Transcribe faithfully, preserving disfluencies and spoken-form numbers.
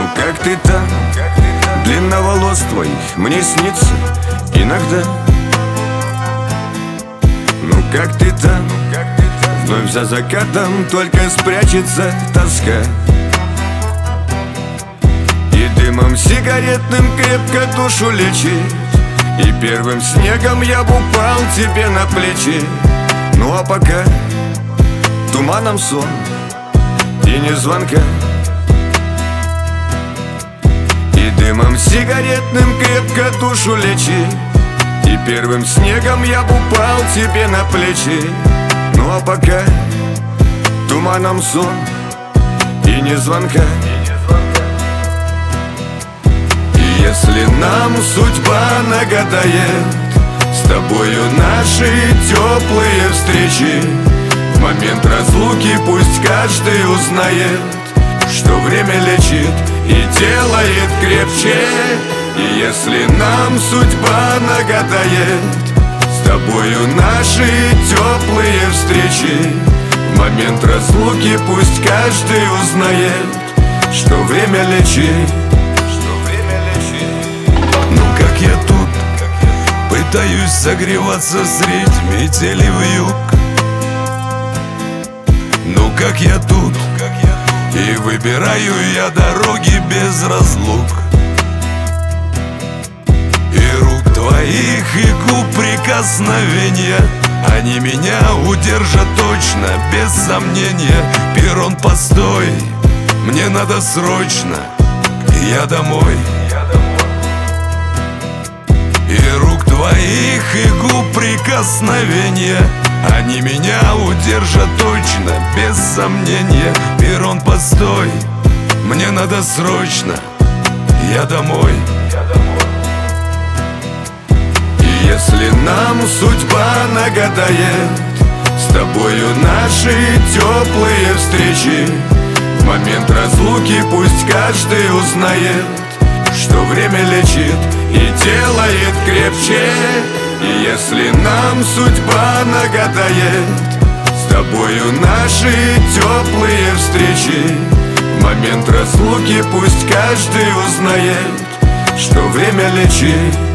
как ты там, длинноволос твоих мне снится иногда. Ну как ты там, вновь за закатом только спрячется тоска. И дымом сигаретным крепко душу лечит, и первым снегом я б упал тебе на плечи. Ну а пока туманом сон и не звонка, и дымом сигаретным крепко душу лечит, и первым снегом я б упал тебе на плечи. Ну а пока туманом сон и не звонка. И если нам судьба нагадает с тобою наши теплые встречи, в момент разлуки пусть каждый узнает, что время лечит и делает крепче. И если нам судьба нагадает с тобою наши теплые встречи, в момент разлуки пусть каждый узнает, что время лечит. Ну как я тут пытаюсь согреваться средь метели вьюг. Ну как я тут и выбираю я дороги без разлук. И рук твоих и губ прикосновения, они меня удержат точно, без сомнения. Перрон, постой, мне надо срочно, я домой. И рук твоих и губ прикосновения, они меня удержат точно, без сомнения. Перрон, постой, мне надо срочно, я домой. И если нам судьба нагадает с тобою наши теплые встречи, в момент разлуки пусть каждый узнает, что время лечит и делает крепче. И если нам судьба нагадает с тобою наши теплые встречи, в момент разлуки пусть каждый узнает, что время лечит.